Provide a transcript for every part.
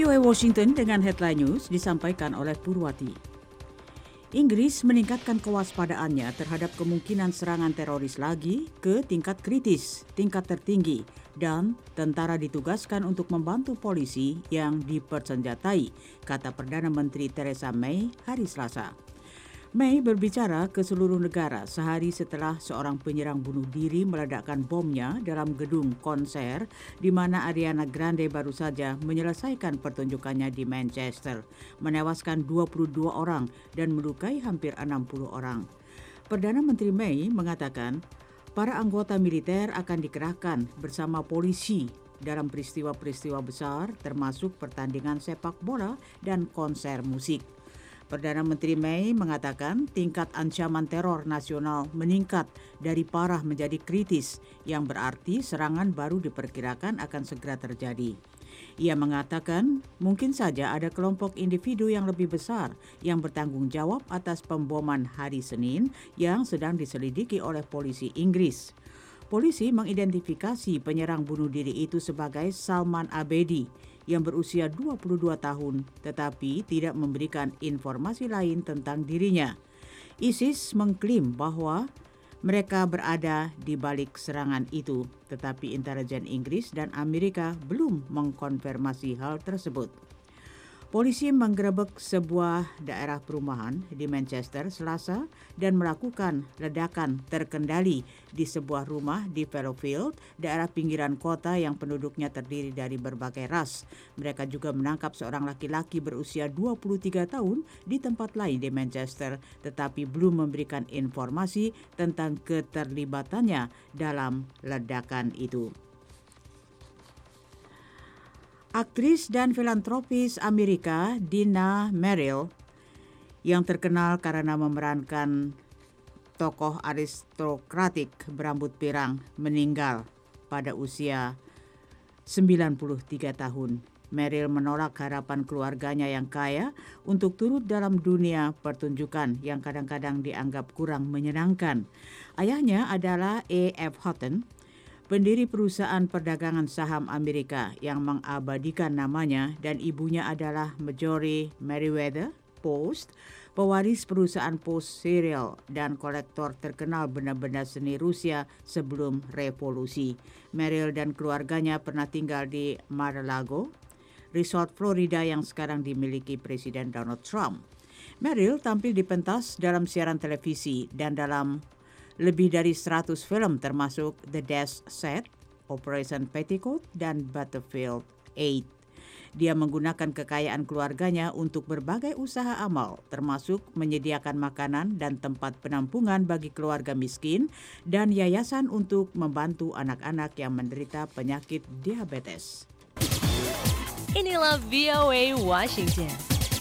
VOA Washington dengan headline news disampaikan oleh Purwati. Inggris meningkatkan kewaspadaannya terhadap kemungkinan serangan teroris lagi ke tingkat kritis, tingkat tertinggi, dan tentara ditugaskan untuk membantu polisi yang dipersenjatai, kata Perdana Menteri Theresa May hari Selasa. May berbicara ke seluruh negara sehari setelah seorang penyerang bunuh diri meledakkan bomnya dalam gedung konser di mana Ariana Grande baru saja menyelesaikan pertunjukannya di Manchester, menewaskan 22 orang dan melukai hampir 60 orang. Perdana Menteri May mengatakan para anggota militer akan dikerahkan bersama polisi dalam peristiwa-peristiwa besar termasuk pertandingan sepak bola dan konser musik. Perdana Menteri May mengatakan tingkat ancaman teror nasional meningkat dari parah menjadi kritis, yang berarti serangan baru diperkirakan akan segera terjadi. Ia mengatakan mungkin saja ada kelompok individu yang lebih besar yang bertanggung jawab atas pemboman hari Senin yang sedang diselidiki oleh polisi Inggris. Polisi mengidentifikasi penyerang bunuh diri itu sebagai Salman Abedi yang berusia 22 tahun tetapi tidak memberikan informasi lain tentang dirinya. ISIS mengklaim bahwa mereka berada di balik serangan itu, tetapi intelijen Inggris dan Amerika belum mengkonfirmasi hal tersebut. Polisi menggerebek sebuah daerah perumahan di Manchester Selasa dan melakukan ledakan terkendali di sebuah rumah di Fallowfield, daerah pinggiran kota yang penduduknya terdiri dari berbagai ras. Mereka juga menangkap seorang laki-laki berusia 23 tahun di tempat lain di Manchester, tetapi belum memberikan informasi tentang keterlibatannya dalam ledakan itu. Aktris dan filantropis Amerika Dina Merrill yang terkenal karena memerankan tokoh aristokratik berambut pirang meninggal pada usia 93 tahun. Merrill menolak harapan keluarganya yang kaya untuk turut dalam dunia pertunjukan yang kadang-kadang dianggap kurang menyenangkan. Ayahnya adalah A.F. Hutton, pendiri perusahaan perdagangan saham Amerika yang mengabadikan namanya, dan ibunya adalah Marjorie Merriweather Post, pewaris perusahaan Post Serial dan kolektor terkenal benda-benda seni Rusia sebelum revolusi. Merrill dan keluarganya pernah tinggal di Mar-a-Lago, resort Florida yang sekarang dimiliki Presiden Donald Trump. Merrill tampil di pentas dalam siaran televisi dan dalam lebih dari 100 film termasuk The Death Set, Operation Petticoat, dan Battlefield 8. Dia menggunakan kekayaan keluarganya untuk berbagai usaha amal, termasuk menyediakan makanan dan tempat penampungan bagi keluarga miskin dan yayasan untuk membantu anak-anak yang menderita penyakit diabetes. Inilah VOA Washington.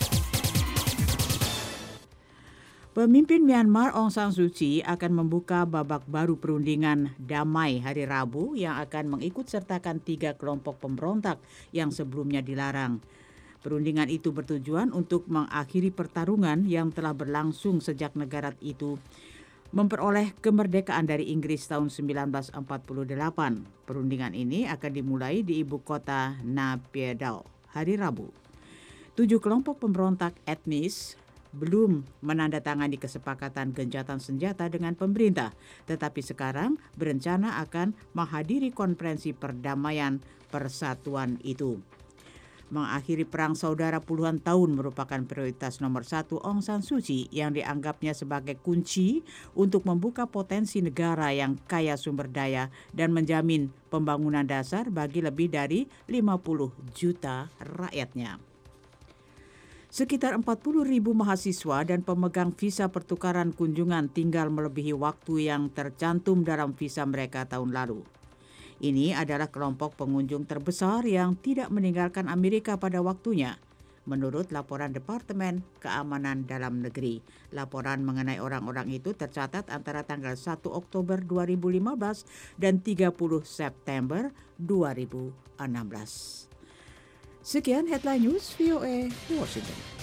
Pemimpin Myanmar Aung San Suu Kyi akan membuka babak baru perundingan damai hari Rabu yang akan mengikut sertakan 3 kelompok pemberontak yang sebelumnya dilarang. Perundingan itu bertujuan untuk mengakhiri pertarungan yang telah berlangsung sejak negara itu memperoleh kemerdekaan dari Inggris tahun 1948. Perundingan ini akan dimulai di ibu kota Naypyidaw hari Rabu. 7 kelompok pemberontak etnis belum menandatangani kesepakatan gencatan senjata dengan pemerintah, tetapi sekarang berencana akan menghadiri konferensi perdamaian persatuan itu. Mengakhiri perang saudara puluhan tahun merupakan prioritas nomor 1 Aung San Suu Kyi yang dianggapnya sebagai kunci untuk membuka potensi negara yang kaya sumber daya dan menjamin pembangunan dasar bagi lebih dari 50 juta rakyatnya. Sekitar 40.000 mahasiswa dan pemegang visa pertukaran kunjungan tinggal melebihi waktu yang tercantum dalam visa mereka tahun lalu. Ini adalah kelompok pengunjung terbesar yang tidak meninggalkan Amerika pada waktunya, menurut laporan Departemen Keamanan Dalam Negeri. Laporan mengenai orang-orang itu tercatat antara tanggal 1 Oktober 2015 dan 30 September 2016. Sekian Headline News VOA Washington.